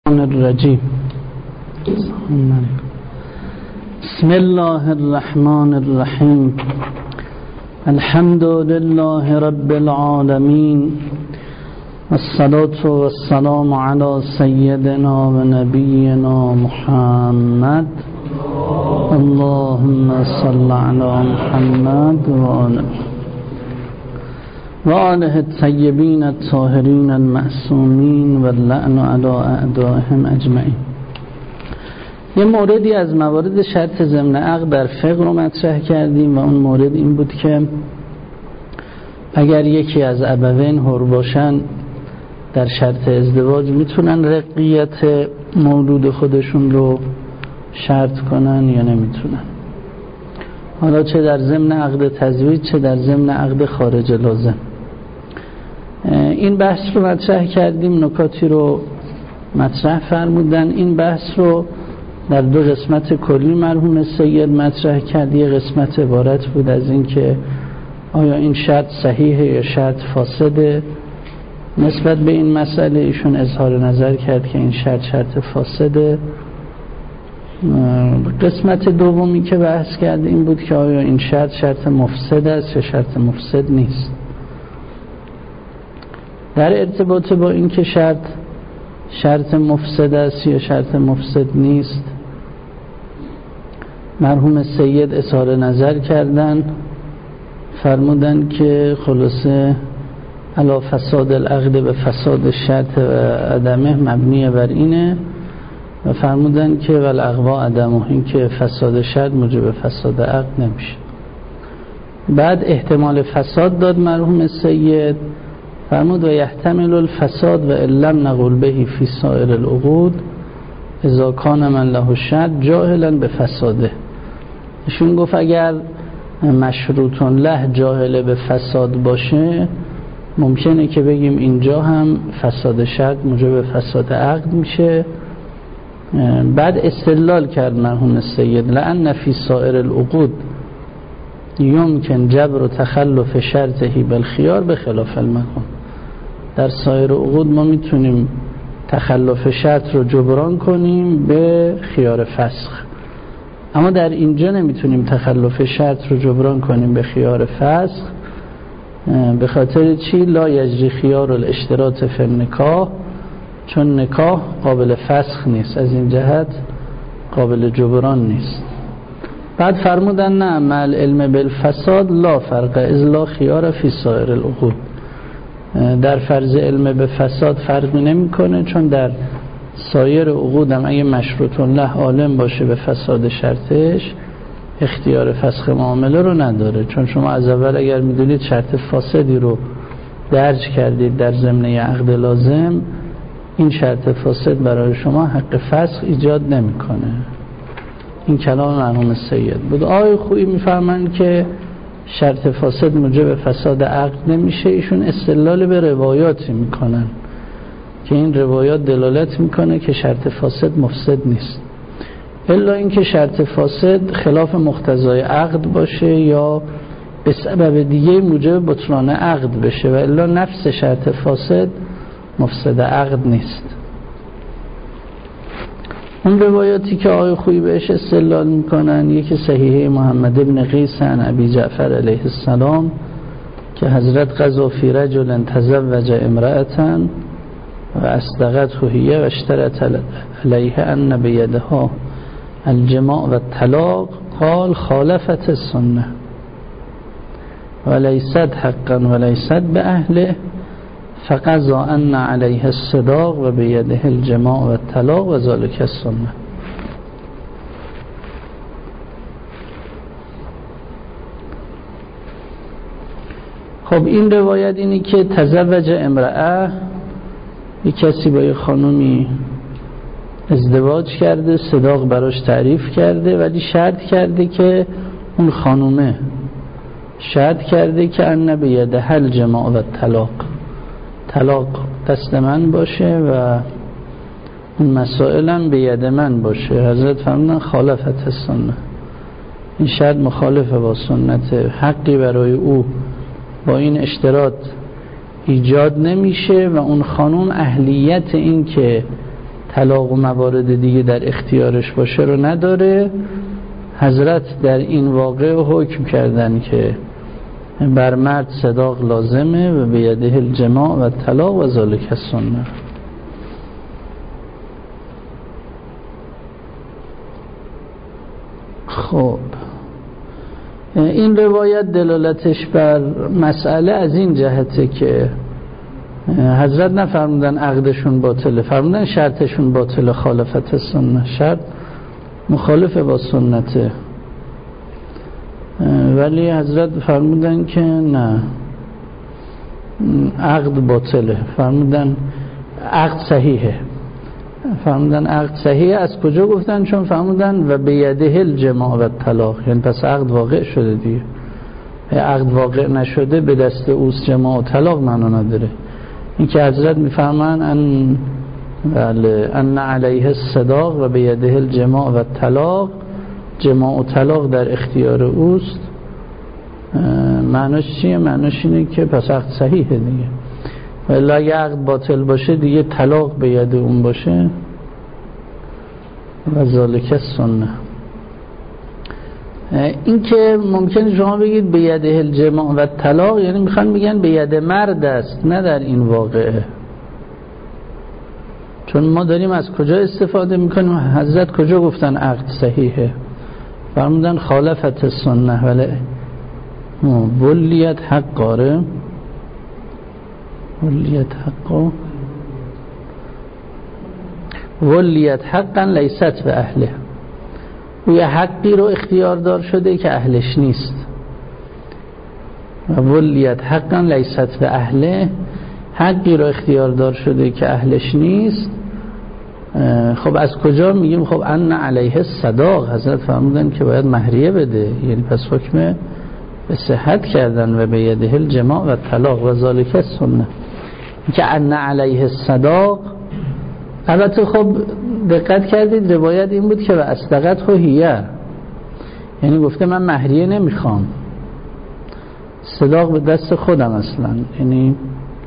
الرجيم. بسم الله الرحمن الرحيم. الحمد لله رب العالمين، والصلاة والسلام على سيدنا ونبينا محمد. اللهم صل على محمد وآله الطيبين الطاهرين المعصومين واللعن على أعدائهم أجمعين. یه موردی از موارد شرط ضمن عقد در فقه رو مطرح کردیم و اون مورد این بود که اگر یکی از ابوین حر باشن در شرط ازدواج میتونن رقیت مولود خودشون رو شرط کنن یا نمیتونن، حالا چه در ضمن عقد تزویج چه در ضمن عقد خارج لازم. این بحث رو مطرح کردیم، نکاتی رو مطرح فرمودن. این بحث رو در دو قسمت کلی مرحوم سید مطرح کرد. یه قسمت عبارت بود از این که آیا این شرط صحیحه یا شرط فاسده. نسبت به این مسئله ایشون اظهار نظر کرد که این شرط فاسده. قسمت دومی که بحث کرد این بود که آیا این شرط مفسد است یا شرط مفسد نیست. در ارتباط با این که شرط مفسد است یا شرط مفسد نیست، مرحوم سید اظهار نظر کردن، فرمودن که خلاصه علی فساد العقد به فساد شرط و عدمه مبنی بر اینه و فرمودن که والاغوا عدمه، این که فساد شرط موجب فساد عقد نمیشه. بعد احتمال فساد داد مرحوم سید، فرمود و یحتمل الفساد و لم نقل به فی سایر العقود اذا کان من له الشرط جاهلا به فساده. ایشون گفت اگر مشروط له جاهل به فساد باشه ممکنه که بگیم اینجا هم فساد شرط موجب فساد عقد میشه. بعد استدلال کرد مرحوم سید لأن فی سایر العقود یمکن جبر و تخلف شرطه بالخیار به خلاف المکان. در سایر عقود ما میتونیم تخلف شرط رو جبران کنیم به خیار فسخ، اما در اینجا نمیتونیم تخلف شرط رو جبران کنیم به خیار فسخ. به خاطر چی؟ لا یجری خیار الاشتراط فی النکاح، چون نکاح قابل فسخ نیست، از این جهت قابل جبران نیست. بعد فرمودن نه مع العلم بالفساد لا فرق اذ لا خیار فی سایر العقود. در فرض علم به فساد فرقی نمیکنه، چون در سایر عقود هم اگه مشروط له عالم باشه به فساد شرطش اختیار فسخ معامله رو نداره. چون شما از اول اگر میدونید شرط فاسدی رو درج کردید در ضمن عقد لازم، این شرط فاسد برای شما حق فسخ ایجاد نمیکنه. این کلام مرحوم سید بود. آقای خویی میفهمن که شرط فاسد موجب فساد عقد نمیشه. ایشون استدلال به روایاتی میکنن که این روایات دلالت میکنه که شرط فاسد مفسد نیست، الا اینکه شرط فاسد خلاف مقتضای عقد باشه یا به سبب دیگه موجب بطلان عقد بشه، و الا نفس شرط فاسد مفسد عقد نیست. اون روایاتی که آقای خویی بهش استدلال میکنن، یکی صحیحه محمد ابن قیس عن ابی جعفر علیه السلام که حضرت قضا فی رجل تزوج امرأة و اصدقته هی و اشترط علیه ان بیدها الجماع و الطلاق قال خالفت السنه ولیست حقا ولیست به اهله فقضا ان علیه الصداق و بیده الجماع و الطلاق و ذالک السنه. خب این روایت اینی که تزوج امرأه، یک کسی با یک خانومی ازدواج کرده، صداق براش تعریف کرده، ولی شرط کرده که اون خانومه شرط کرده که ان بیده الجماع و الطلاق، طلاق دست من باشه و اون مسائل هم به ید من باشه. حضرت فرمودن خالفت السنه، این شرط مخالفه با سنت. حقی برای او با این اشتراط ایجاد نمیشه و اون خانوم اهلیت این که طلاق و موارد دیگه در اختیارش باشه رو نداره. حضرت در این واقع حکم کردن که بر مرد صداق لازمه و بیده الجماع و طلاق و ذالک السنه. خب این روایت دلالتش بر مسئله از این جهته که حضرت نفرمودن عقدشون باطله، فرمودن شرطشون باطله، خالفت سنت، شرط مخالفه با سنته، ولی حضرت فرمودن که نه، عقد باطله، فرمودن عقد صحیحه، فرمودن عقد صحیحه. از کجا گفتن؟ چون فرمودن و بیده الجماع و طلاق، یعنی پس عقد واقع شده دیگه. عقد واقع نشده به دست اوست جماع و طلاق معنا نداره. این که حضرت میفهمن ان علیه الصداق و بیده الجماع و طلاق، جماع و طلاق در اختیار اوست، معناش چیه؟ معناش اینه که پس عقد صحیحه دیگه. ولی اگه عقد باطل باشه دیگه طلاق به ید اون باشه. و ذالک السنه. این که ممکنه شما بگید به ید الجماع و طلاق، یعنی میخوان بگن به ید مرد است، نه در این واقعه. چون ما داریم از کجا استفاده میکنیم؟ حضرت کجا گفتن عقد صحیحه؟ فرمودن خالفت سنه ولی ولیت حق قاره، ولیت حقا، ولیت حقا لیست به اهله، او یه حقی رو اختیار دار شده که اهلش نیست. و ولیت حقا لیست به اهله، حقی رو اختیار دار شده که اهلش نیست. خب از کجا میگیم؟ خب ان علیه الصداق، حضرت فرمودن که باید مهریه بده، یعنی پس حکم به صحت کردن و به یده الجماع و طلاق و ذالک السنه. که ان علیه الصداق، البته خب دقت کردید روایت این بود که و اصدقت هیه، یعنی گفته من مهریه نمیخوام، صداق به دست خودم اصلا، یعنی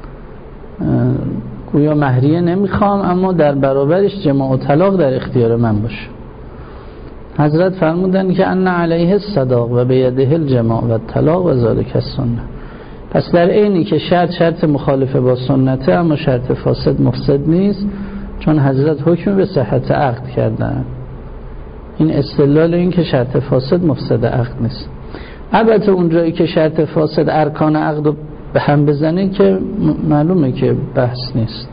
گویا مهریه نمیخوام اما در برابرش جماع و طلاق در اختیار من باشه. حضرت فرمودن که ان علیه الصداق و بیده الجماع و طلاق و ذالک السنه. پس در عینی که شرط مخالفه با سنته اما شرط فاسد مفسد نیست، چون حضرت حکم به صحت عقد کردن. این استدلال این که شرط فاسد مفسد عقد نیست. البته اونجایی که شرط فاسد ارکان عقد رو به هم بزنه که معلومه که بحث نیست.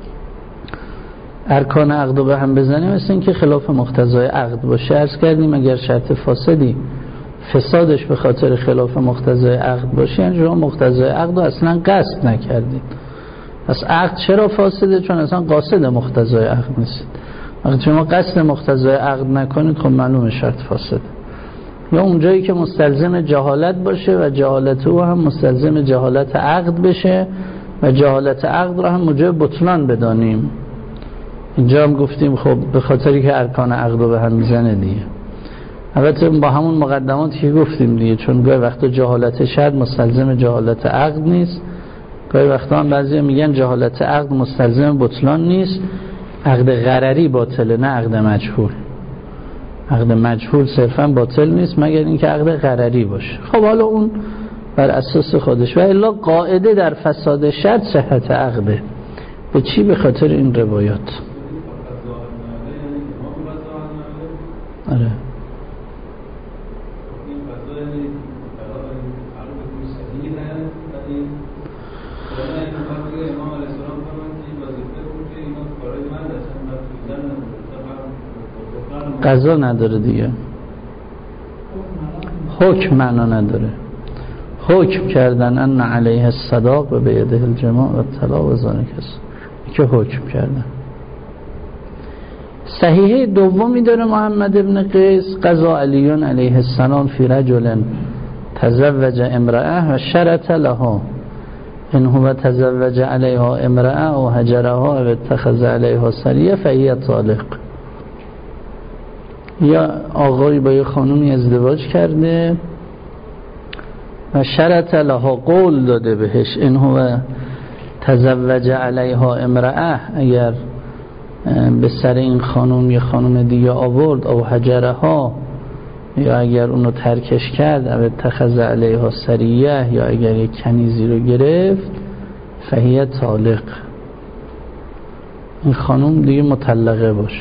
ارکان عقد رو به هم بزنه مثل این که خلاف مقتضای عقد باشه. عرض کردیم اگر شرط فاسدی فسادش به خاطر خلاف مقتضای عقد باشه، یعنی شما مقتضای عقد رو اصلا قصد نکردید. پس عقد چرا فاسده؟ چون اصلا قاصد مقتضای عقد نیست. وقتی شما قصد مقتضای عقد نکنید خب معلومه شرط فاسده. یا اونجایی که مستلزم جهالت باشه و جهالت او هم مستلزم جهالت عقد بشه و جهالت عقد رو هم موجب بطلان بدانیم. اینجا هم گفتیم خب به خاطری که ارکان عقد رو به هم میزنه دیگه. البته با همون مقدماتی که گفتیم دیگه، چون گاهی وقتا جهالت شرط مستلزم جهالت عقد نیست، گاهی وقتا هم بعضی میگن جهالت عقد مستلزم بطلان نیست، عقد غرری باطله نه عقد مجهول. عقد مجهول صرفا باطل نیست مگر اینکه عقد غرری باشه. خب حالا اون بر اساس خودش. و الا قاعده در فساد شرط صحت عقده. به چی؟ به خاطر این روایات. آره قضا نداره دیگه، حکم معنا نداره. حکم کردن ان علیه الصداق و بیده الجماع و طلاق و ذالک که حکم کردن. صحیحه دومی داره محمد ابن قیس، قضا علی علیه السلام فی رجل تزوج امرأه و شرط لها ان هو تزوج علیها امرأه و هجرها و اتخذ علیها سریه فهی طالق. یا آقایی با یه خانومی ازدواج کرده و شرط لها، قول داده بهش، ان هو تزوج علیها امرأه، اگر به سر این خانم یه خانم دیگه آورد او حجرها، یا اگر اونو ترکش کرد او اتخذ علیها سریه، یا اگر یک کنیزی رو گرفت فهیه طالق، این خانم دیگه مطلقه باشه.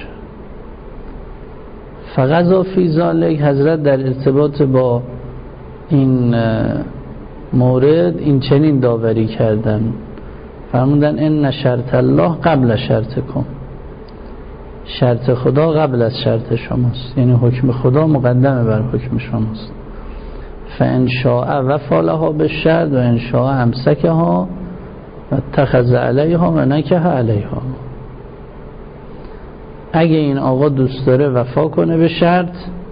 فقط فی ذالک حضرت در ارتباط با این مورد این چنین داوری کردن، فرمودن ان شرط الله قبل شرطکم، شرط خدا قبل از شرط شماست، یعنی حکم خدا مقدمه بر حکم شماست. فان شاء وفا لها بالشرط و ان شاء امسکها و اتخذ علیها و نکح علیها. اگه این آقا دوست داره وفا کنه به شرط،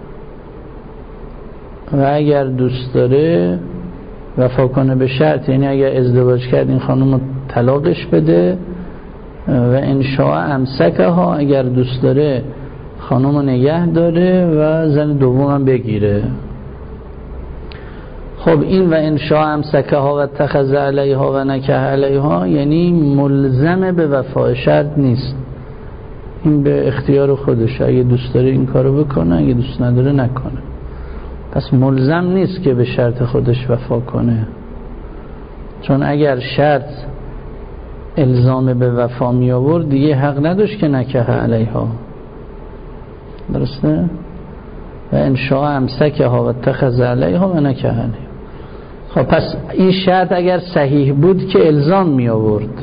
و اگر دوست داره وفا کنه به شرط یعنی اگر ازدواج کرد این خانم رو طلاقش بده، و ان شاء امسکها، اگر دوست داره خانم رو نگه داره و زن دومم بگیره. خب این و ان شاء امسکها و اتخذ علیها و نکح علیها یعنی ملزم به وفا شرط نیست، این به اختیار خودشه، اگه دوست داره این کارو بکنه، اگه دوست نداره نکنه. پس ملزم نیست که به شرط خودش وفا کنه، چون اگر شرط الزام به وفا می آورد دیگه حق نداشت که نکح علیها. درسته؟ و ان شاء امسکها و اتخذ علیها و نکح علیها. خب پس این شرط اگر صحیح بود که الزام می آورد،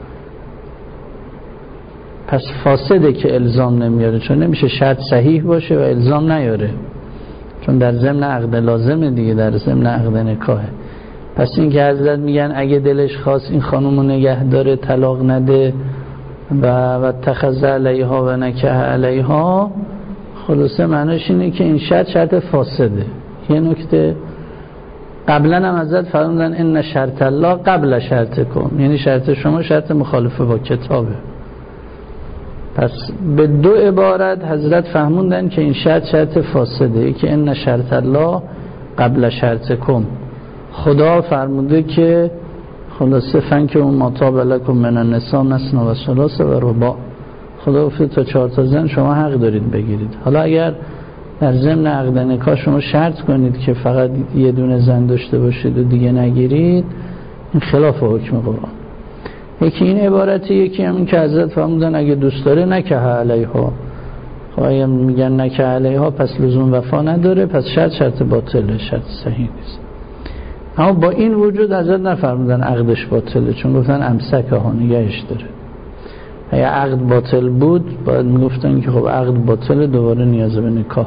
پس فاسده که الزام نمیاره، چون نمیشه شرط صحیح باشه و الزام نیاره، چون در ضمن عقد لازمه دیگه، در ضمن عقد نکاحه. پس این که حضرت میگن اگه دلش خواست این خانومو نگه داره طلاق نده و اتخذ علیها و نکح علیها، خلاصه معنیش اینه که این شرط فاسده. یه نکته قبلا هم حضرت فرمودن ان شرط الله قبل شرطکم، یعنی شرط شما شرط مخالفه با کتابه. پس به دو عبارت حضرت فهموندن که این شرط فاسده، که ان شرط الله قبل شرطکم، خدا فرموده که خلاصه فنکحوا ما طاب لکم من النساء مثنی و ثلاث و رباع، خدا گفته تا 4 تا زن شما حق دارید بگیرید. حالا اگر در ضمن عقد نکاح شما شرط کنید که فقط یه دونه زن داشته باشید و دیگه نگیرید، این خلاف حکم قرآن. یکی این عبارتی، یکی هم این که حضرت فرمودن اگه دوست داره نکح علیها. خب اگه میگن نکح علیها پس لزوم وفا نداره، پس شرط باطله، شرط صحیح نیست. اما با این وجود حضرت نفرمودن عقدش باطله، چون گفتن امسکها، نگهش داره. اگه عقد باطل بود باید میگفتن که خب عقد باطله، دوباره نیاز به نکاح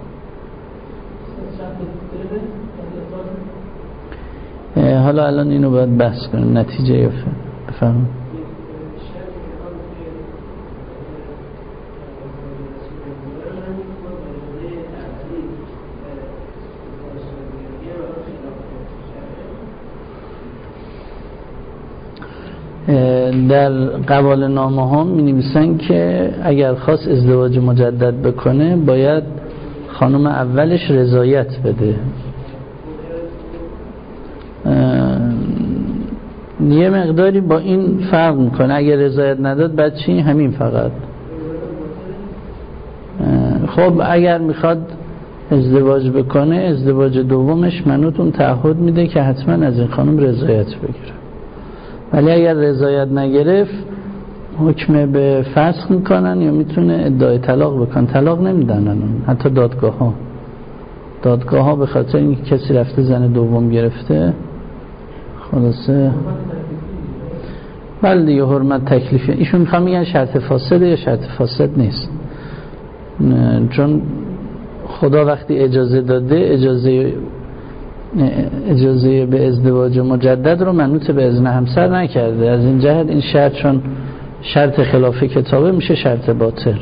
داره. حالا الان اینو باید بحث کنیم، نتیجه یا بفهم. در قبال نامه ها می نویسن که اگر خواست ازدواج مجدد بکنه باید خانم اولش رضایت بده. یه مقداری با این فرق میکنه، اگر رضایت نداد بعد چی؟ همین فقط. خب اگر میخواد ازدواج بکنه، ازدواج دومش منوتون تعهد میده که حتما از این خانم رضایت بگیره. ولی اگر رضایت نگرفت حکم به فسخ میکنن یا میتونه ادعای طلاق بکن. طلاق نمیدن الان، حتی دادگاه ها به خاطر اینکه کسی رفته زن دوم گرفته، خلاصه بله دیگه حرمت تکلیفی. ایشون میخوام میگن شرط فاسده یا شرط فاسد نیست، چون خدا وقتی اجازه داده اجازه به ازدواج مجدد رو منوط به اذن همسر نکرده. از این جهت این شرط چون شرط خلاف کتابه میشه شرط باطل.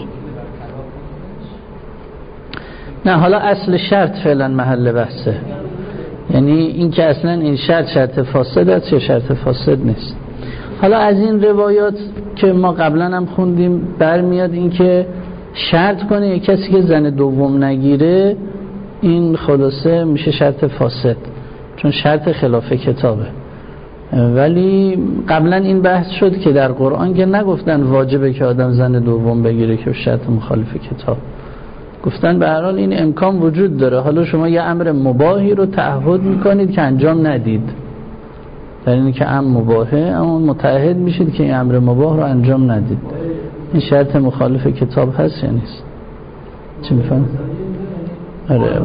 نه حالا اصل شرط فعلا محل بحثه، یعنی این که اصلا این شرط فاسد است یا شرط فاسد نیست. حالا از این روایات که ما قبلا هم خوندیم برمیاد این که شرط کنه یک کسی که زن دوم نگیره، این خلاصه میشه شرط فاسد، چون شرط خلاف کتابه. ولی قبلا این بحث شد که در قرآن که نگفتن واجبه که آدم زن دوم بگیره که شرط مخالف کتاب، گفتن به هر حال این امکان وجود داره. حالا شما یه امر مباحی رو تعهد میکنید که انجام ندید، در اینی که امر مباحه اما متعهد میشید که این امر مباح رو انجام ندید. این شرط مخالف کتاب هست یا نیست؟ چی میفهم؟ آره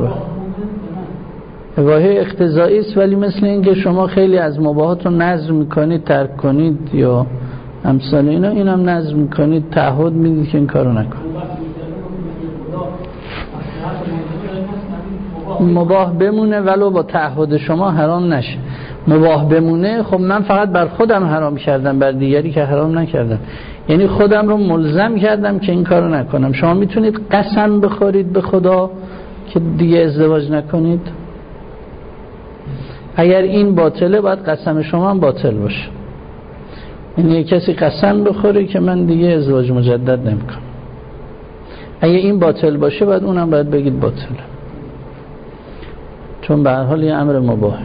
اباحه اقتضایی است، ولی مثل این که شما خیلی از مباحات رو نذر میکنید ترک کنید یا امثال اینا، اینم نذر میکنید تعهد میدید که این کارو نکنید. مباح بمونه ولو با تعهد شما حرام نشه. مباح بمونه، خب من فقط بر خودم حرام کردم، بر دیگری که حرام نکردم، یعنی خودم رو ملزم کردم که این کارو نکنم. شما میتونید قسم بخورید به خدا که دیگه ازدواج نکنید؟ اگر این باطله باید قسم شما هم باطل باشه. یعنی کسی قسم بخوره که من دیگه ازدواج مجدد نمیکنم، اگه این باطل باشه باید اونم باید بگید باطله، چون به هر حال یه امر مباح.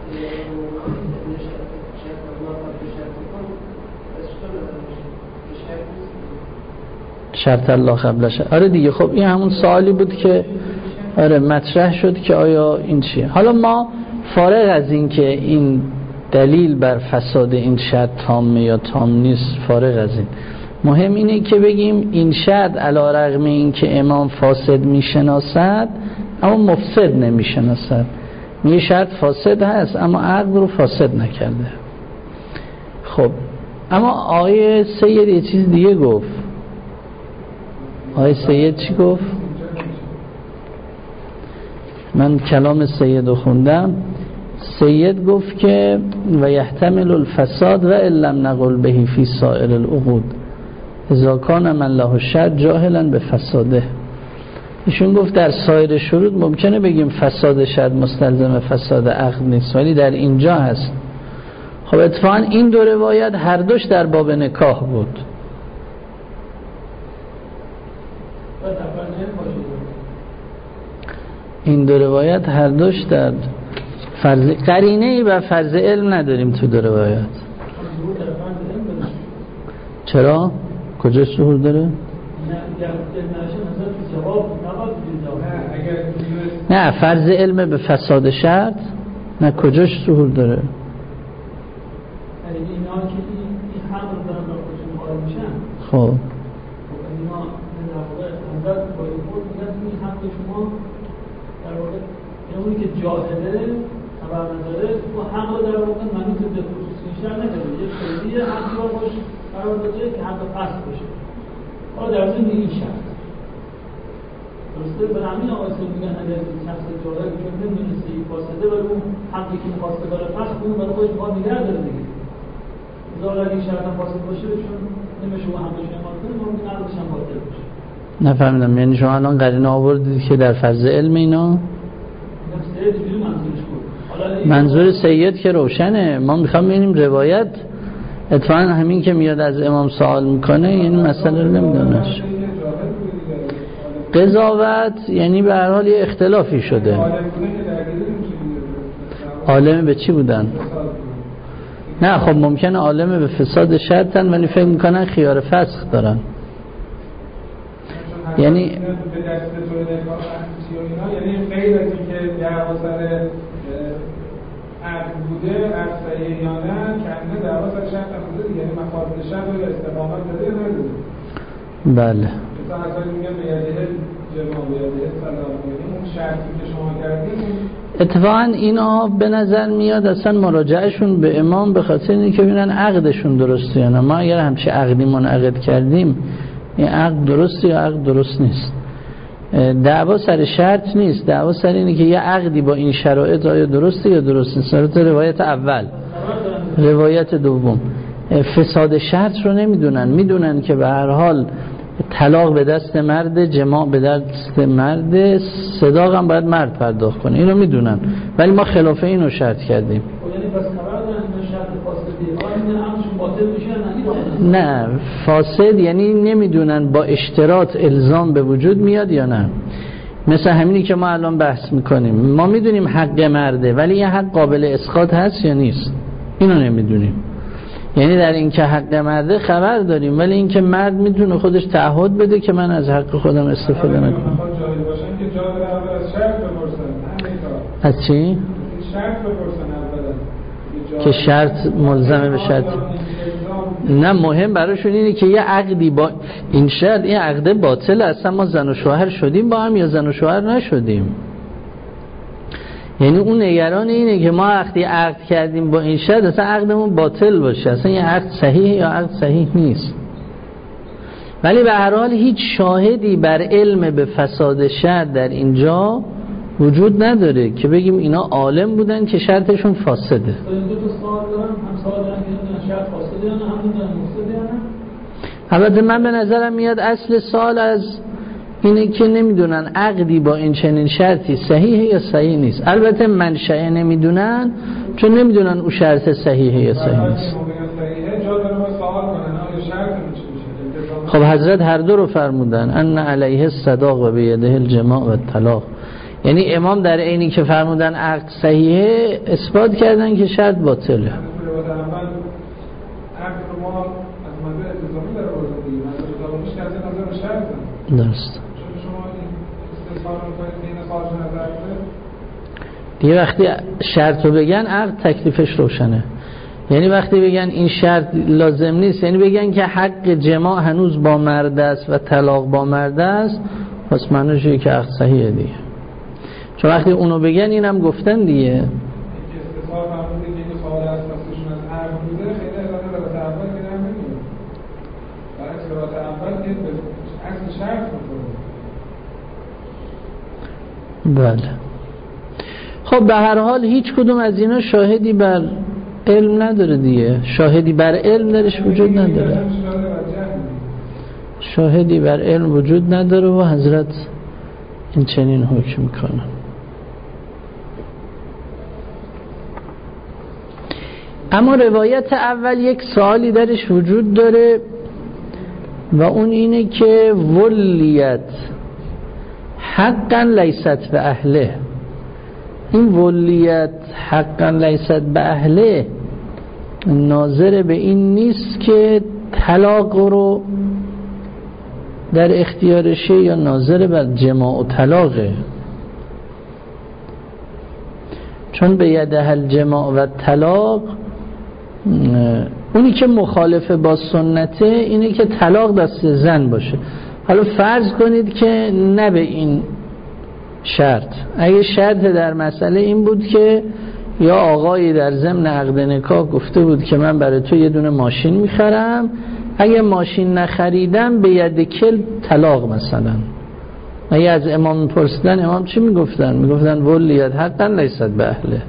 شرط الله قبلش. آره دیگه. خب این همون سوالی بود که آره مطرح شد که آیا این چیه. حالا ما فارغ از این که این دلیل بر فساد این شرط تامه یا تام نیست، فارغ از این، مهم اینه که بگیم این شرط علی رغم این که امام فاسد میشناسد اما مفسد نمیشناسد. یه شرط فاسد هست اما عقد رو فاسد نکرده. خب اما آیه سید یه چیز دیگه گفت. آیه سید چی گفت؟ من کلام سید رو خوندم. سید گفت که و یحتمل الفساد و ان لم نقل به فی سائر العقود اذا کان من له الشرط جاهلا به فساده. ایشون گفت در سایر شروط ممکنه بگیم فساد شرط مستلزم فساد عقد نیست، ولی در اینجا هست. خب اتفاقا این دو روایت هر دوش در باب نکاح بود. این دو روایت هر دوش در فرض قرینه‌ای و فرض علم نداریم تو دو روایت. چرا؟ کجا ظهور داره؟ نه فرض علم به فساد شرط نه، کجاش ظهور داره؟ خب اونی که جاهله خبر نداره و حق رو در واقع منو تو خصوصی شر نکنه، یه خیلی حقی رو باش قرار داده که حق قصد باشه. حالا در ضمن این شرط درسته، به همین آقایون میگن اگر شخص جاهل چون نمیدونسته این فاسده ولی اون حقی که می‌خواسته داره قصد کنه برای خودش می‌خواد نگه داره دیگه. ظاهر اگه این شرط هم فاسد باشه چون نمیشه اون حقش اعمال کنه، ممکن عقدش هم باطل باشه. نفهمیدم. یعنی شما الان قرینه آوردید که در فرض علم اینا منظور سید که روشنه. ما میخوام ببینیم روایت اتفاقا همین که میاد از امام سوال میکنه یعنی مسئله رو نمیدونه. قضاوت یعنی به هر حال یه اختلافی شده. عالم به چی بودن؟ نه خب ممکنه عالم به فساد شرطن ولی فکر میکنن خیار فسخ دارن. یعنی یعنی غیر از اینکه دعوا سر عقد بوده، عقد صحیح یا نه، کنه دعوا سر شرط هم بوده دیگه، یعنی مخاطب شرط رو استقامت داده یا نداده. بله. مثلا حتی میگم به یده جماع به یده سلام، یعنی اون شرطی که شما کردید. اتفاقا اینا به نظر میاد اصلا مراجعهشون به امام به خاطر اینه که ببینن عقدشون درسته یا نه. ما اگر همچه عقدی منعقد کردیم این عقد درسته یا عقد درست نیست. دعوا سر شرط نیست، دعوا سر اینه که یه عقدی با این شرایط آیا درسته یا درست نیست. سر روایت اول. روایت دوم فساد شرط رو نمیدونن، میدونن که به هر حال طلاق به دست مرد، جماع به دست مرد، صداق هم باید مرد پرداخت کنه، اینو میدونن ولی ما خلاف اینو شرط کردیم. نه فاسد یعنی نمیدونن با اشتراط الزام به وجود میاد یا نه. مثل همینی که ما الان بحث میکنیم، ما میدونیم حق مرده ولی این حق قابل اسقاط هست یا نیست. اینو نمیدونیم. یعنی در این که حق مرده خبر داریم، ولی این که مرد میتونه خودش تعهد بده که من از حق خودم استفاده نکنم. جاهل باشن که جا داره اول از شرط بپرسن. از چی؟ شرط بپرسن اولا که شرط ملزمه به شرط. نه، مهم براشون اینه که یه عقدی با این شرط، این عقد باطل، اصلا ما زن و شوهر شدیم با هم یا زن و شوهر نشدیم. یعنی اون نگران اینه که ما وقتی عقد کردیم با این شرط اصلا عقدمون باطل باشه، اصلا این عقد صحیح یا عقد صحیح نیست. ولی به هر حال هیچ شاهدی بر علم به فساد شرط در اینجا وجود نداره که بگیم اینا عالم بودن که شرطشون فاسده. البته من به نظرم میاد اصل سوال از اینه که نمیدونن عقدی با این چنین شرطی صحیحه یا صحیح نیست. البته منشأ نمیدونن، چون نمیدونن اون شرط صحیحه یا صحیح نیست. خب حضرت هر دو رو فرمودن، ان علیه الصداق و بیده الجماع و الطلاق. یعنی امام در عینی که فرمودن عقد صحیحه اثبات کردن که شرط باطله. درست. دیگه وقتی شرط رو بگن عقد تکلیفش روشنه. یعنی وقتی بگن این شرط لازم نیست، یعنی بگن که حق جماع هنوز با مرد است و طلاق با مرد است، پس معنیش اینه که عقد صحیحه دیگه. چون وقتی اونو بگن اینم گفتن دیگه. بله. خب به هر حال هیچ کدوم از اینا شاهدی بر علم نداره دیگه. شاهدی بر علم درش وجود نداره. شاهدی بر علم وجود نداره و حضرت این چنین حکم میکنه. اما روایت اول یک سوالی درش وجود داره و اون اینه که ولیت حقا لیست به اهله. این ولیت حقا لیست به اهله ناظر به این نیست که طلاق رو در اختیارشه یا ناظر بر جماع و طلاقه، چون به یده الجماع و طلاق اونی که مخالف با سنته اینه که طلاق دست زن باشه. حالا فرض کنید که نه به این شرط. اگه شرط در مسئله این بود که یا آقایی در ضمن عقد نکاح گفته بود که من برای تو یه دونه ماشین میخرم، اگه ماشین نخریدم به ید کل طلاق مثلا. اگه از امام میپرسیدن امام چی میگفتن؟ میگفتن ولیت حقا لیست به اهله.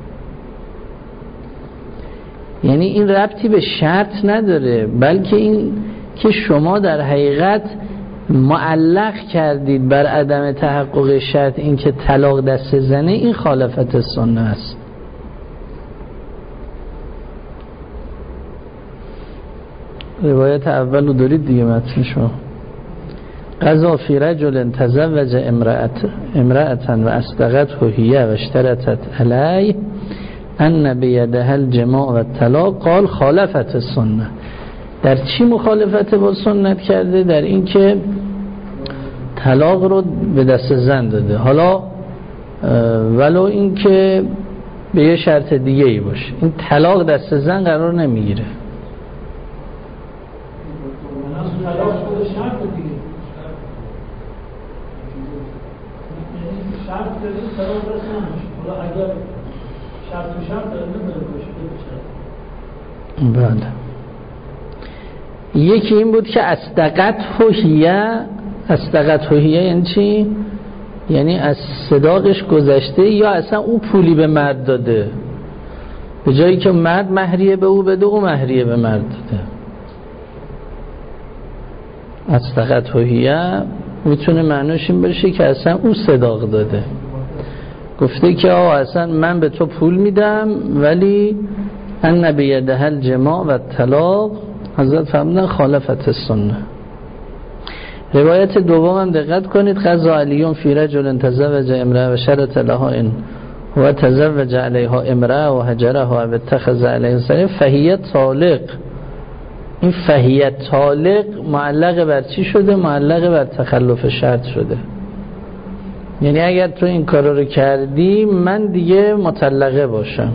یعنی این ربطی به شرط نداره، بلکه این که شما در حقیقت معلق کردید بر عدم تحقق شرط این که طلاق دست زنه، این خالفت سنت است. روایت اول رو دارید دیگه متنشو. قضا فی رجل تزوج امرأة و اصدقته هی و اشترطت علی ان بیدها الجماع و الطلاق قال خالفت السنه. در چی مخالفت با سنت کرده؟ در این که طلاق رو به دست زن داده، حالا ولو این که به یه شرط دیگه ای باشه، این طلاق دست زن قرار نمیگیره. طلاق خود شرط دیگه، شرط داریم طلاق دست نمیشه. حالا اگر شرط و شرط داره نمیده باشه. بله. یکی این بود که اصدقت هیه یعنی چی؟ یعنی از صداقش گذشته یا اصلا او پولی به مرد داده، به جایی که مرد مهریه به او بده او مهریه به مرد داده. اصدقت هیه میتونه معنیش این باشه که اصلا او صداق داده، گفته که اصلا من به تو پول میدم ولی ان بیده الجماع و الطلاق. حضرت فرمودن خالفت السنه. روایت دوم هم دقت کنید. قضا علیون فی رجل تزوج امرأة و شرط لها ان و تزوج علیها امرأه و هجرها و اتخذ علیها سبیلا فهی طالق. این فهی طالق معلق بر چی شده؟ معلق بر تخلف شرط شده. یعنی اگر تو این کارا رو کردی من دیگه مطلقه باشم.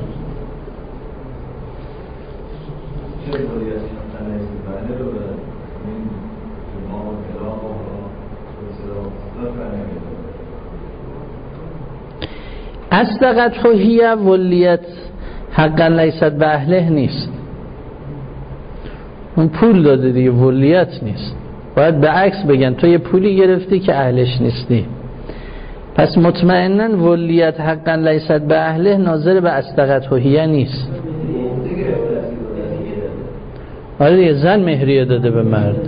اصدقت هیه ولیت حقا لیست به اهله نیست. اون پول داده دیگه، ولیت نیست. باید به عکس بگن تو یه پولی گرفتی که اهلش نیستی. پس مطمئناً ولیت حقا لیست به اهله ناظر به اصدقت هیه نیست. آره دیگه، زن مهریه داده به مرد.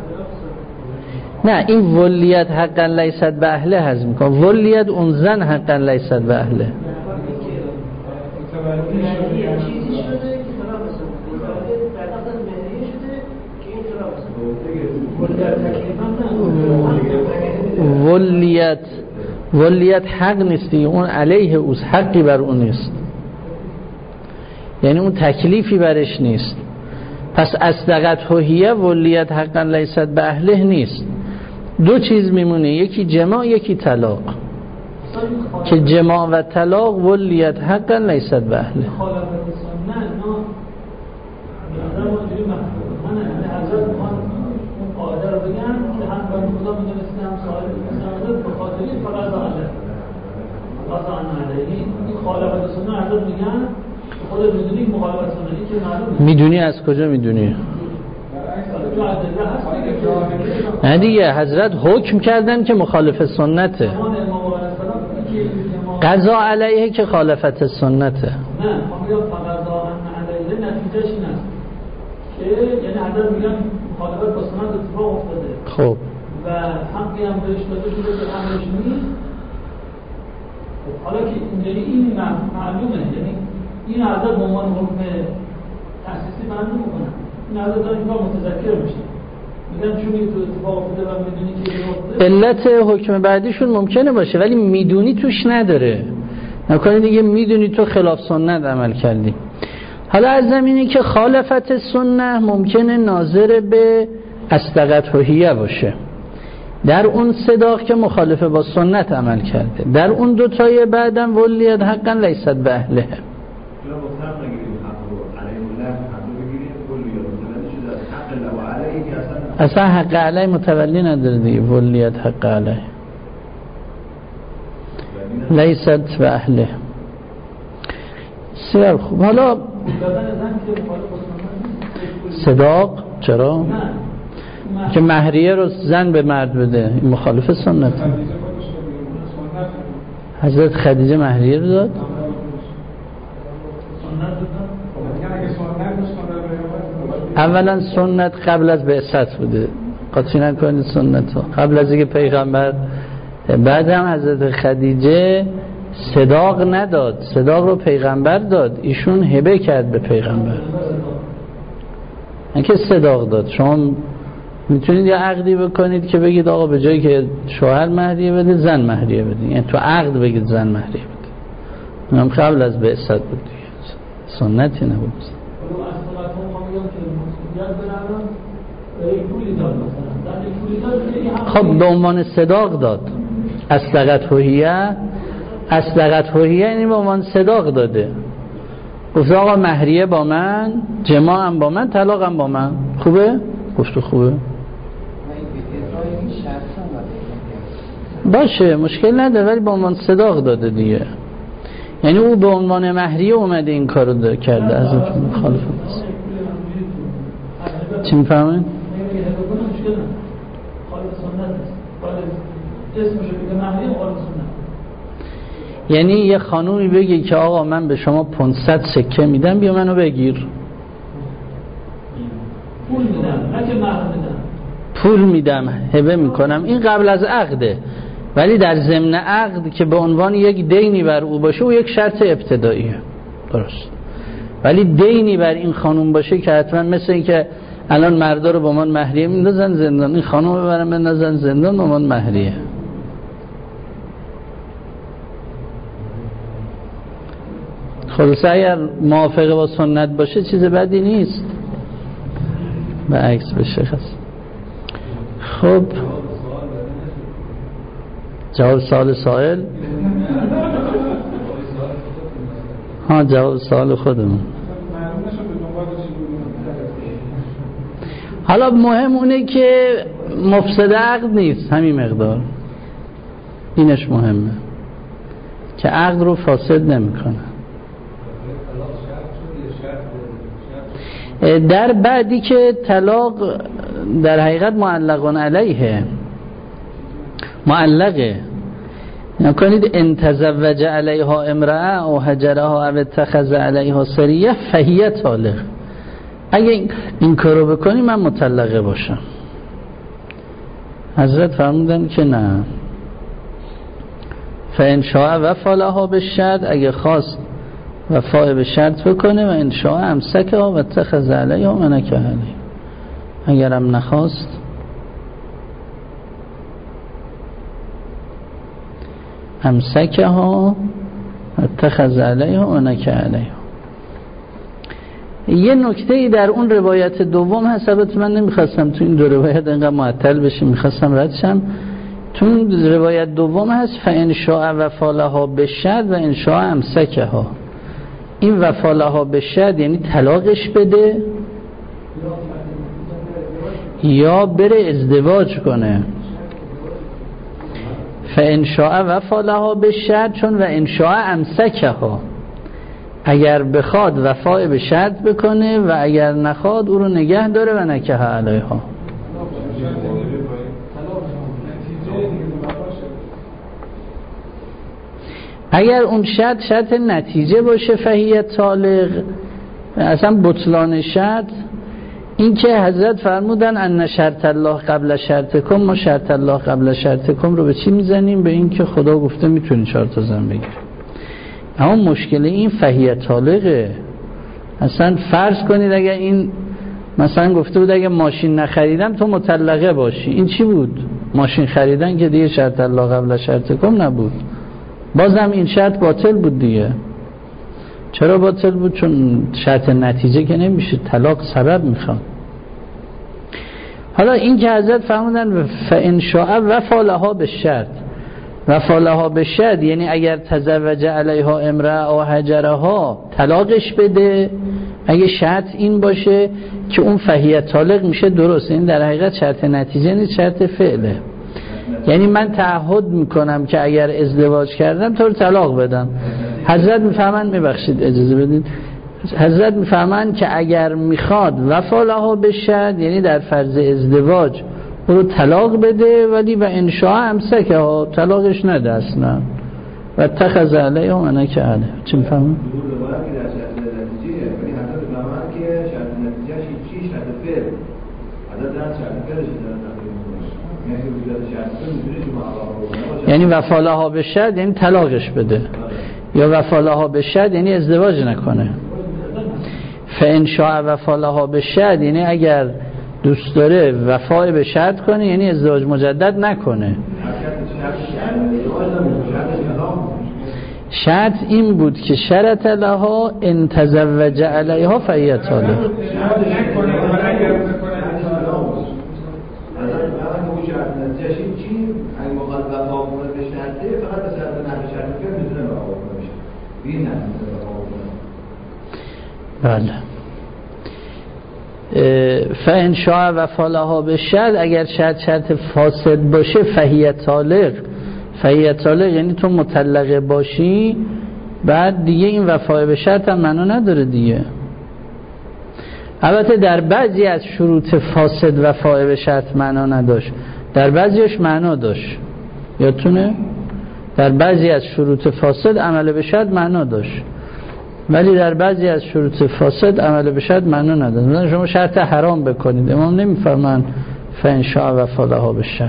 نه، این ولیت حقا لیست به اهله هضم میکنه. ولیت اون زن حقا لیست به اهله. ولیت حق نیستی، اون علیه اوست، حقی بر اون نیست، یعنی اون تکلیفی برش نیست. پس اصدقت هیه ولیت حقا لیست به اهله نیست. دو چیز میمونه، یکی جماع یکی طلاق، که جماع و طلاق ولیت حقا لیست به اهله. میدونی از کجا میدونی؟ نه دیگه، حضرت حکم کردن که مخالف سنته. قضا علیه که خالفت سنته. نه میگم قضا علیه نتیجهش این است که یعنی حضرت میگن مخالفت با سنت اتفاق افتاده. خب و حقی هم بهش داده شده که امرش نیست. حالا که اینجوری این معلومه، یعنی این حضرت به عنوان حکم تأسیسی معلوم میکنن. این حضرت دارن این کار متذکر میشه، میگن چون این تو اتفاق افتاده و میدونی که علت حکم بعدیشون ممکنه باشه ولی میدونی توش نداره. نکنه دیگه میدونی تو خلاف سنت عمل کردی. حالا از زمینی که خالفت سنت ممکنه ناظر به اصدقت هیه باشه، در اون صداق که مخالفه با سنت عمل کرده، در اون دوتای بعدم ولیت حقا لیست به اهله. اصلا حق علیه متولی نداره دیگه، ولیت حق علیه لیست به اهله. بسیار خوب. حالا صداق چرا؟ که مهریه رو زن به مرد بده، این مخالف سنت. حضرت خدیجه مهریه رو داد؟ اولا سنت قبل از بعثت بوده، قاطی نکنید سنت ها قبل از اینکه پیغمبر. بعد هم حضرت خدیجه صداق نداد، صداق رو پیغمبر داد، ایشون هبه کرد به پیغمبر، اینکه صداق داد. شما میتونید یه عقدی بکنید که بگید آقا به جایی که شوهر مهریه بده زن مهریه بده، یعنی تو عقد بگید زن مهریه بده. اونم قبل از بعثت بود دیگه، سنتی نبود. خب به عنوان صداق داد. اصدقت هیه یعنی به عنوان صداق داده، گفت آقا مهریه با من، جماع هم با من، طلاق هم با من. خوبه؟ گفت خوبه باشه، مشکل نداره، ولی به عنوان صداق داده دیگه، یعنی او به عنوان مهریه اومده این کارو کرده. از اون مخالفه است. چی میفهمین؟ یعنی یه خانومی بگی که آقا من به شما 500 سکه میدم، بیا منو بگیر. پول میدم، هبه میکنم، این قبل از عقده، ولی در ضمن عقد که به عنوان یک دینی بر او باشه، او یک شرط ابتداییه، درست. ولی دینی بر این خانوم باشه که حتما مثل این که الان مردا رو با من مهریه میندازن زندان، این خانوم ببرن بندازن زندان با من مهریه. خلاصه اگر موافقه با سنت باشه چیز بدی نیست، به عکس بشه. خب جواب سوال سائل ها، جواب سوال خودمون. حالا مهم اونه که مفسد عقد نیست، همین مقدار، اینش مهمه که عقد رو فاسد نمیکنه. در بعدی که طلاق در حقیقت معلقون علیه، معلقه، نکنید ان تزوج علیها امرأه او هجرها او اتخذ علیها سریه فهی طالق. اگه این کارو بکنی من مطلقه باشم. حضرت فرمودن که نه، فان شاء وفا لها بالشرط، اگه خواست وفا به شرط بکنه، و ان شاء امسکها و اتخذ علیها منکه علیها، اگرم نخواست امسکها و اتخذ علیها منکه علیها. یه نکته‌ای در اون روایت دوم هست، البته من نمیخواستم تو این دو روایت اینقدر معطل بشیم، میخواستم رد شم. تو اون روایت دوم هست فان شاء وفا لها بالشرط و ان شاء امسکها. این وفا لها بالشرط یعنی طلاقش بده یا بره ازدواج کنه. فان شاء وفا لها بالشرط، چون و ان شاء امسکها، اگر بخواد وفا به شرط بکنه و اگر نخواد او رو نگه داره و نکه علیها. اگر اون شرط نتیجه باشه فهی طالق، اصلا بطلان شرط، این که حضرت فرمودن ان شرط الله قبل شرطکم، ما شرط الله قبل شرطکم رو به چی میزنیم؟ به این که خدا گفته میتونی 4 تا زن بگیری. اما مشکل این فهی طالقه. اصلا فرض کنید اگر این مثلا گفته بود اگر ماشین نخریدم تو مطلقه باشی، این چی بود؟ ماشین خریدن که دیگه شرط الله قبل شرطکم نبود، بازم این شرط باطل بود دیگه. چرا باطل بود؟ چون شرط نتیجه که نمیشه، طلاق سبب میخواد. حالا این که حضرت فرمودن فان شاء وفا لها بالشرط، وفا لها بالشرط یعنی اگر تزوج علیها امرأه او هجرها طلاقش بده، اگه شرط این باشه که اون فهی طالق میشه. درست، این در حقیقت شرط نتیجه نیست، شرط فعله. یعنی من تعهد میکنم که اگر ازدواج کردم تو رو طلاق بدم. حضرت میفهمن، میبخشید اجازه بدید، حضرت میفهمن که اگر میخواد وفا لها بالشرط یعنی در فرض ازدواج او رو طلاق بده، ولی و ان شاء امسکه ها، طلاقش نده اصلا و اتخذ علیها منکه علیها. چی میفهمن؟ یعنی وفا لها بالشرط یعنی طلاقش بده، یا وفا لها بالشرط یعنی ازدواج نکنه. فان شاء وفا لها بالشرط یعنی اگر دوست داره وفا به شرط کنه، یعنی ازدواج مجدد نکنه. شرط این بود که شرط لها ان تزوج علیها فهی طالق. بله. فان شاء وفا لها بالشرط، اگر شرط فاسد باشه فهی طالق. فهی طالق یعنی تو مطلقه باشی، بعد دیگه این وفا به شرط هم معنا نداره دیگه. البته در بعضی از شروط فاسد وفا به شرط معنا نداشت، در بعضیش معنا داشت. یادتونه؟ در بعضی از شروط فاسد عمل به شرط معنا داشت، ولی در بعضی از شروط فاسد عمل به شرط معنا نداره. مثلا شما شرط حرام بکنید، امام نمیفرمان فان شاء وفا لها بالشرط.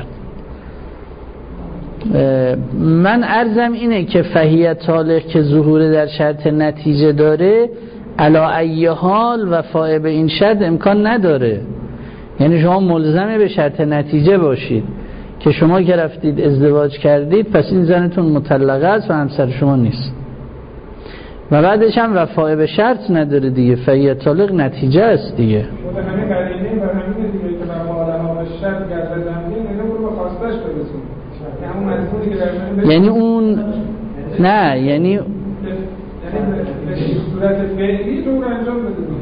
من عرضم اینه که فهی طالق که ظهور در شرط نتیجه داره، علی ای حال وفا به این شرط امکان نداره. یعنی شما ملزمه به شرط نتیجه باشید که شما که رفتید ازدواج کردید پس این زنتون مطلقه است و همسر شما نیست. و بعدش هم وفای به شرط نداره دیگه. فهی طالق نتیجه است دیگه. خود همین قرینه و همین دیگه که وفای به شرط گردن اینو رو خواستش برسون. همون مضمونی که در یعنی اون نه یعنی به صورت فعلی تو رو انجام بده.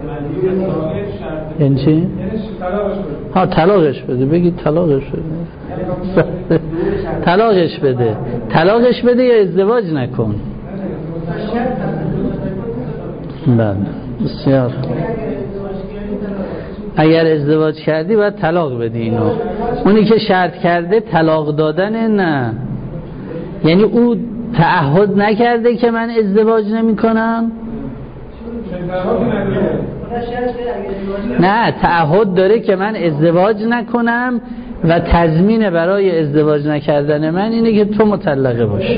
یعنی چی؟ یعنی طلاقش بده. ها طلاقش بده. بگید طلاقش بده. طلاقش بده. طلاقش بده یا ازدواج نکن. بله بسیار. اگر ازدواج کردی باید طلاق بدی اینو. اونی که شرط کرده طلاق دادن نه، یعنی او تعهد نکرده که من ازدواج نمی کنم. نه تعهد داره که من ازدواج نکنم و تضمین برای ازدواج نکردن من اینه که تو مطلقه باشی.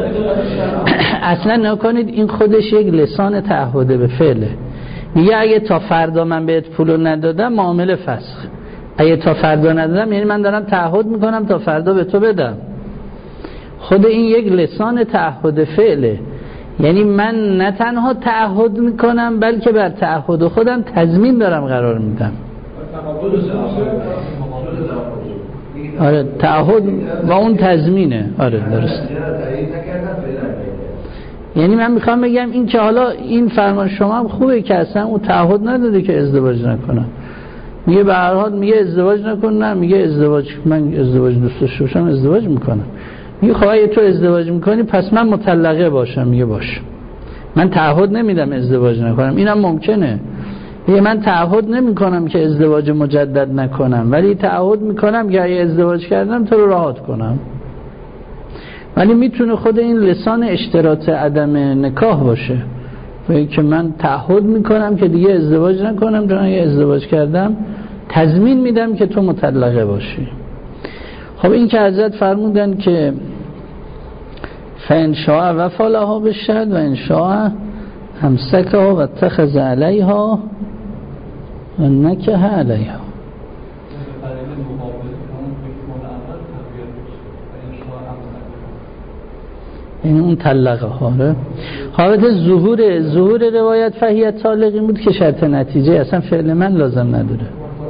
اصلا نکنید این خودش یک لسان تعهد به فعله. میگه اگه تا فردا من بهت پولو ندادم معامله فسخ. اگه تا فردا ندادم یعنی من دارم تعهد میکنم تا فردا به تو بدم. خود این یک لسان تعهد فعله. یعنی من نه تنها تعهد میکنم بلکه بر تعهد خودم تضمین دارم قرار میدم. آره تعهد و اون تضمینه. آره درست. یعنی من میخوام بگم این که حالا این فرمان شما هم خوبه که اصلا اون تعهد نداده که ازدواج نکنم. میگه به هر حال میگه ازدواج نکن. نه میگه ازدواج، من ازدواج دوست داشته باشم ازدواج میکنم. میگه خب اگه تو ازدواج میکنی پس من مطلقه باشم. میگه باش. من تعهد نمیدم ازدواج نکنم. اینم ممکنه. میگه من تعهد نمیکنم که ازدواج مجدد نکنم ولی تعهد میکنم که اگه ازدواج کردم تو رو راحت کنم. ولی میتونه خود این لسان اشتراط عدم نکاح باشه. میگه که من تعهد میکنم که دیگه ازدواج نکنم چون اگه ازدواج کردم تضمین میدم که تو مطلقه باشی. خب این که حضرت فرمودن که فان شاء وفا لها بالشهر و ان شاء امسکها و اتخذ علیها و نکح علیها. این اون طلقه ها حالت ظهور روایت فهی طالق این بود که شرط نتیجه اصلا فعل من لازم نداره.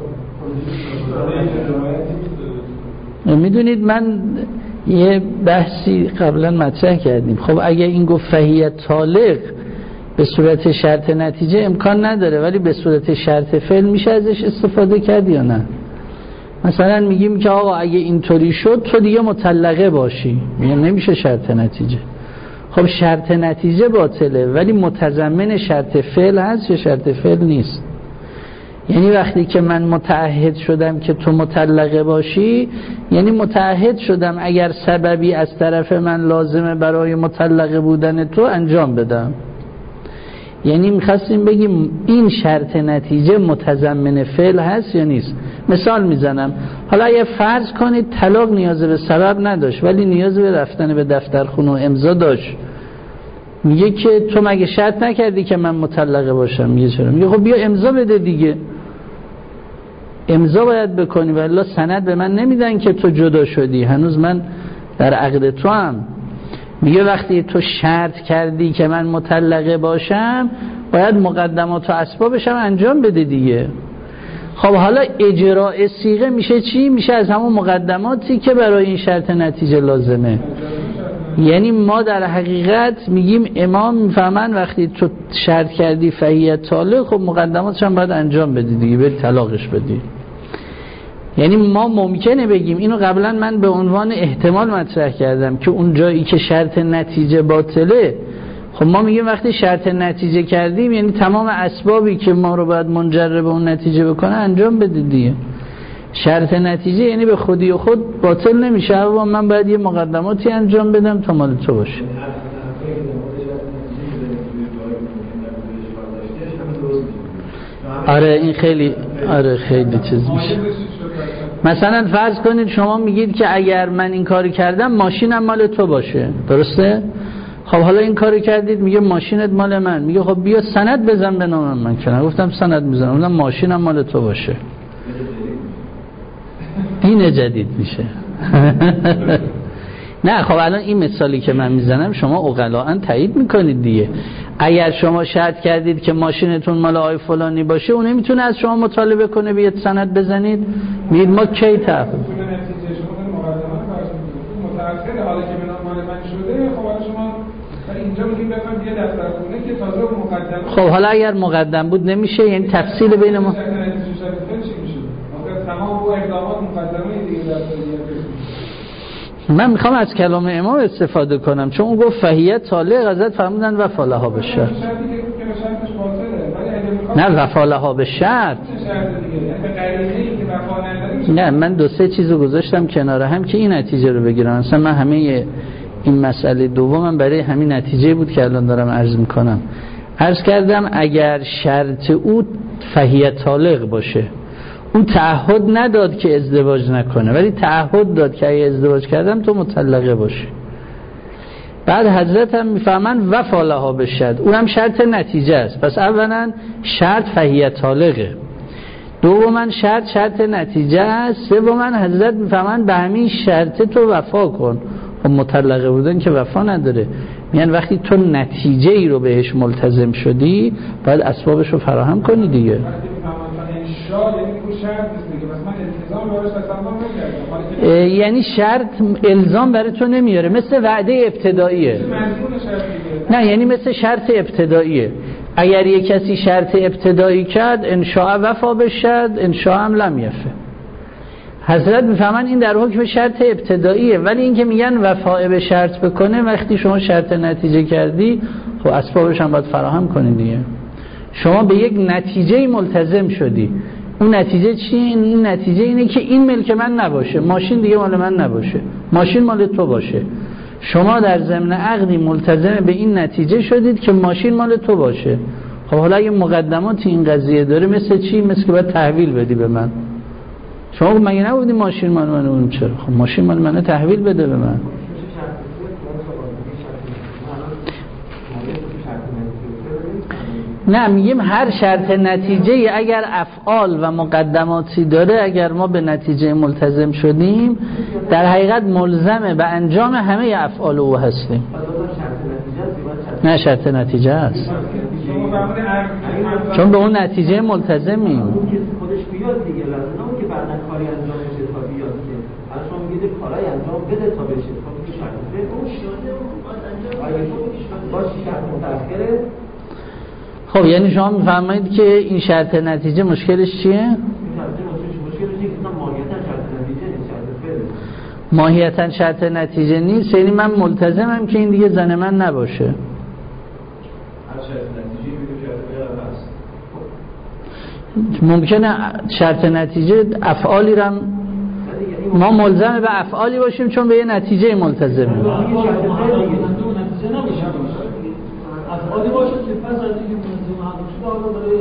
میدونید من یه بحثی قبلا مطرح کردیم. خب اگه این گفت فهی طالق به صورت شرط نتیجه امکان نداره ولی به صورت شرط فعل میشه ازش استفاده کرد یا نه؟ مثلا میگیم که آقا اگه اینطوری شد تو دیگه مطلقه باشی. میگم نمیشه شرط نتیجه. خب شرط نتیجه باطله ولی متضمن شرط فعل هست یا شرط فعل نیست. یعنی وقتی که من متعهد شدم که تو مطلقه باشی یعنی متعهد شدم اگر سببی از طرف من لازمه برای مطلقه بودن تو انجام بدم. یعنی میخواستیم بگیم این شرط نتیجه متضمن فعل هست یا نیست. مثال میزنم. حالا اگه فرض کنید طلاق نیاز به سبب نداشت ولی نیاز به رفتن به دفترخونه و امضا داشت. میگه که تو مگه شرط نکردی که من مطلقه باشم؟ میگه چرا؟ میگه خب بیا امضا بده دیگه. امضا باید بکنی والله سند به من نمیدن که تو جدا شدی، هنوز من در عقد تو هم. میگه وقتی تو شرط کردی که من مطلقه باشم باید مقدمات و اسبابش هم انجام بده دیگه. خب حالا اجراء صیغه میشه چی؟ میشه از همون مقدماتی که برای این شرط نتیجه لازمه. یعنی ما در حقیقت میگیم امام میفهمن وقتی تو شرط کردی فهی طالق خب مقدماتش هم باید انجام بدی دیگه، بری طلاقش بدی. یعنی ما ممکنه بگیم اینو قبلا من به عنوان احتمال مطرح کردم که اون جایی که شرط نتیجه باطله خب ما میگیم وقتی شرط نتیجه کردیم یعنی تمام اسبابی که ما رو باید منجر به اون نتیجه بکنه انجام بده دیگه. شرط نتیجه یعنی به خودی و خود باطل نمیشه و من باید یه مقدماتی انجام بدم تا مال تو باشه. آره این خیلی خیلی چیز میشه. مثلا فرض کنید شما میگید که اگر من این کاری کردم ماشینم مال تو باشه، درسته؟ خب حالا این کاری کردید میگه ماشینت مال من. میگه خب بیا سند بزن به نام من. که گفتم سند میزنم، گفتم ماشینم مال تو باشه. این جدید میشه. نه خب الان این مثالی که من میزنم شما عقلاً تایید میکنید دیگه. اگر شما شرط کردید که ماشینتون مال آقای فلانی باشه، اون نمیتونه از شما مطالبه کنه بیاد سند بزنید. میگید ما کی تعهد متأخر حالا که بنا مال من شده، خب حالا شما اینجا میگیم بفهم یه دفتر خونه که تازه مقدمه. خب حالا اگر مقدم بود نمیشه، یعنی تفصیل بین ما تمام و اقدامات مقدمه دیگه من میخوام از کلام امام استفاده کنم، چون اون گفت فهیه طالق، ازت فرمودن وفالها به شرط. نه وفالها به شرط. نه من دو سه چیزو گذاشتم کنار هم که این نتیجه رو بگیرم. مثلا من همه این مسئله دومم برای همین نتیجه بود که الان دارم عرض میکنم. عرض کردم اگر شرط او فهیه طالق باشه، اون تعهد نداد که ازدواج نکنه، ولی تعهد داد که اگه ازدواج کردم تو مطلقه باشی. بعد حضرت هم میفهمن وفالها بشد، اونم شرط نتیجه است. پس اولا شرط فهیه طالقه، دوما شرط نتیجه است، سوما حضرت میفهمن به همین شرط تو وفا کن. خب مطلقه بودن که وفا نداره، میگن وقتی تو نتیجه ای رو بهش ملتزم شدی باید اسبابش رو فراهم کنی دیگه. یعنی شرط الزام برای تو نمیاره، مثل وعده ابتداییه. نه یعنی مثل شرط ابتداییه، اگر یک کسی شرط ابتدایی کرد انشاء وفا بشد، انشاء هم لم یفه. حضرت میفهمن این در حکم شرط ابتداییه، ولی این که میگن وفا به شرط بکنه، وقتی شما شرط نتیجه کردی خب اسبابش هم باید فراهم کنی دیگه. شما به یک نتیجه ملتزم شدی، اون نتیجه چیه؟ این نتیجه اینه که این ملک من نباشه، ماشین دیگه مال من نباشه، ماشین مال تو باشه. شما در ضمن عقدی ملتزم به این نتیجه شدید که ماشین مال تو باشه. خب حالا اگه مقدمات این قضیه داره مثل چی؟ مثل که باید تحویل بدی به من. شما مگه نبودی ماشین مال منه؟ اون چرا؟ خب ماشین مال منه، تحویل بده به من. نه میگیم هر شرط نتیجه اگر افعال و مقدماتی داره، اگر ما به نتیجه ملتزم شدیم در حقیقت ملزمه به انجام همه افعال او هستیم. نه شرط نتیجه است، چون به اون نتیجه ملتزمیم. خودش بیاد دیگه، لازمه اون که بعدن کاری انجام بشه تا بیاد که الان شما میگید کارای انجام بده تا بشه، خب که شرط به اون شده باید انجام باشه شرط متأخره. خب یعنی شما میفهمید که این شرط نتیجه مشکلش چیه؟ ماهیتا شرط نتیجه نیست، یعنی من ملتزمم که این دیگه زن من نباشه. ممکنه شرط نتیجه افعالی رو ما ملزم به افعالی باشیم چون به یه نتیجه ملتزمیم. افعالی باشه که پس از اینکه منظم حق شده حالا برای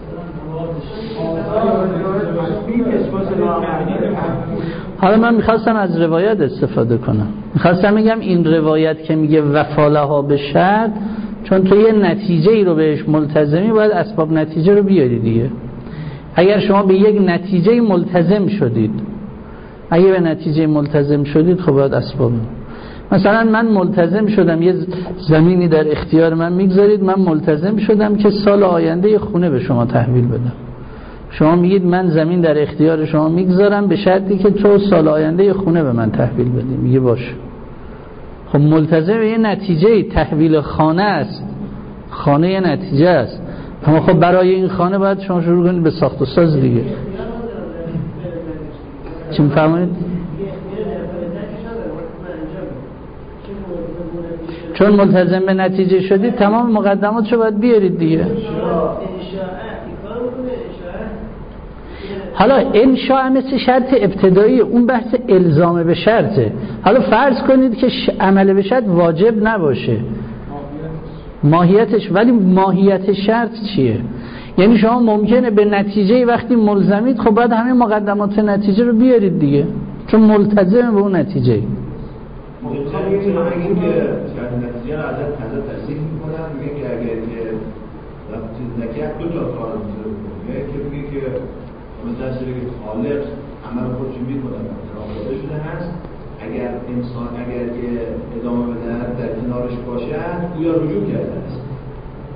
حالا من میخواستم از روایت استفاده کنم، میخواستم بگم این روایت که میگه وفالها به شرط، چون تو یه نتیجه ای رو بهش ملتزمی باید اسباب نتیجه رو بیاری دیگه. اگر شما به یک نتیجه ملتزم شدید، اگه به نتیجه ملتزم شدید خب باید اسباب. مثلا من ملتزم شدم یه زمینی در اختیار من میگذارید، من ملتزم شدم که سال آینده خونه به شما تحویل بدم. شما میگید من زمین در اختیار شما میگذارم به شرطی که تو سال آینده خونه به من تحویل بدی. میگه باشه. خب ملتزم به یه نتیجه تحویل خانه است، خانه یه نتیجه است، اما خب برای این خانه باید شما شروع کنید به ساخت و ساز دیگه. چی میفرمایید؟ چون ملتزم به نتیجه شدید تمام مقدماتشو باید بیارید دیگه. حالا انشاء مثل شرط ابتدایی، اون بحث الزام به شرطه. حالا فرض کنید که عمل به شرط واجب نباشه ماهیتش، ولی ماهیت شرط چیه؟ یعنی شما ممکنه به نتیجه وقتی ملزمید خب باید همه مقدمات نتیجه رو بیارید دیگه، چون ملتزم به اون نتیجه. نتیجه رو ازت تصدیق میکنم، میگه که اگر که چیز نکرد دو تا کار میگه که میگه که متأثره که خالق عمل خودش میکنه راقبه شده هست، اگر انسان اگر که ادامه بده در کنارش باشد گویا رجوع کرده است.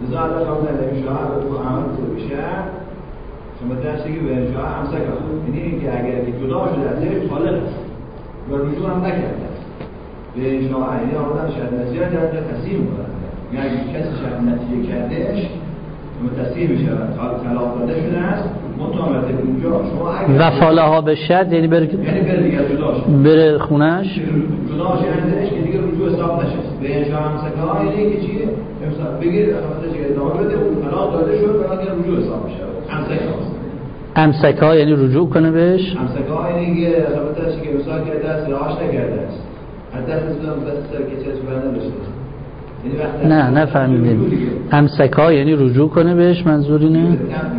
لذا الله خواهد انشاء رو عمل تو بشه شما درستی که به انشاء همسه کرد یعنی اینکه اگر جدا شده ازش خالق است و رجوع هم نکرده به انشاء یعنی آمدن شهر نتیجه در تصحیح میکنن یعنی اگر کسی شهر نتیجه کردهش شما تصحیح بشه طلاق داده شده است متعاملته اونجا شما اگر وفالها به شرط یعنی بره دیگه جدا شد بره خونش جدا شدنش که دیگه رجوع حساب نشه به انشاء همسکه ها اینه که چیه مثلا بگیر مثلا چه ادامه بده اون طلاق داده شد بعد که رجوع حساب میشه امسکه ها یعنی رجوع کنه بهش امسکه ها یعنی که رابطه‌اش که امساک کرده است یا آش نکرده است از دست سر کسی از بر نداشته نه نفهمیدیم امسکه ها یعنی رجوع کنه بهش منظور اینه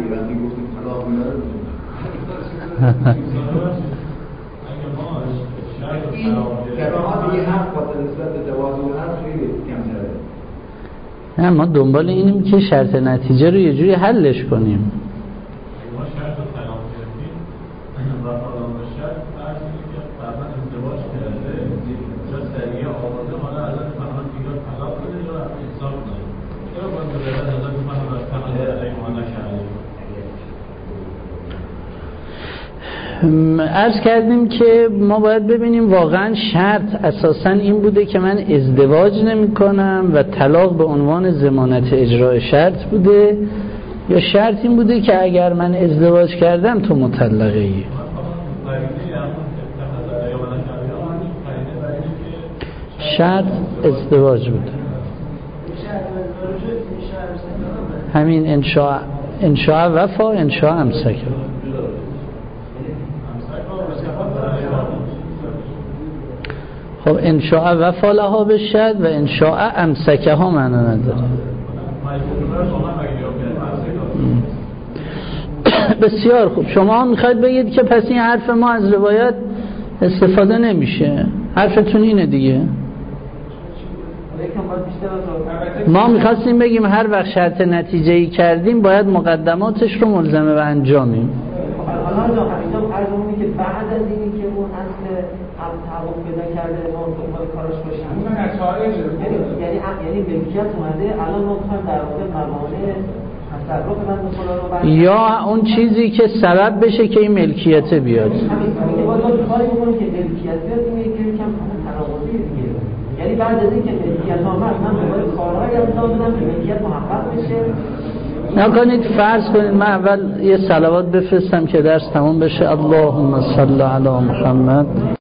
این کلمات یه حرف با نسبت به توازن هست خیلی کمتره. نه ما دنبال اینیم که شرط نتیجه رو یه جوری حلش کنیم. ما شرط رو طلاق کردیم و حالا با شرط فرض کنیم که قبلا ازدواج کرده یا سریع آورده حالا ازش فهمن دیگه طلاق بده یا حساب کنه چرا باید بذارد ازش فهمن از طلاق علیه ما نکرده. عرض کردیم که ما باید ببینیم واقعا شرط اساساً این بوده که من ازدواج نمی کنم و طلاق به عنوان ضمانت اجرای شرط بوده یا شرط این بوده که اگر من ازدواج کردم تو مطلقه ای. شرط ازدواج بوده همین انشاء وفا انشاء امسکه. خب انشاء وفا لها بشد و انشاء امسکه ها معنا نداره. بسیار خوب شما میخواید بگید که پس این حرف ما از روایت استفاده نمیشه. حرفتون اینه دیگه. ما میخواستیم بگیم هر وقت شرط نتیجه‌ای کردیم باید مقدماتش رو ملزمه به انجامیم. که بعد از اینی که اون اصل تحقق پیدا کرده ما دنبال کارش باشیم یعنی ملکیت اومده الان ما میخوایم در واقع موانع تصرف بنده خدا رو یا اون چیزی که سبب بشه که این ملکیت بیاد همین که باید کاری بکنیم که ملکیت بیاد اینه که یکم تناقضی دیگه یعنی بعد از اینکه ملکیت آمد من دنبال کارهایی انجام بدم که ملکیت محقق بشه. نکنید فرض کنید من اول یه صلوات بفرستم که درس تمام بشه. اللهم صل علی محمد.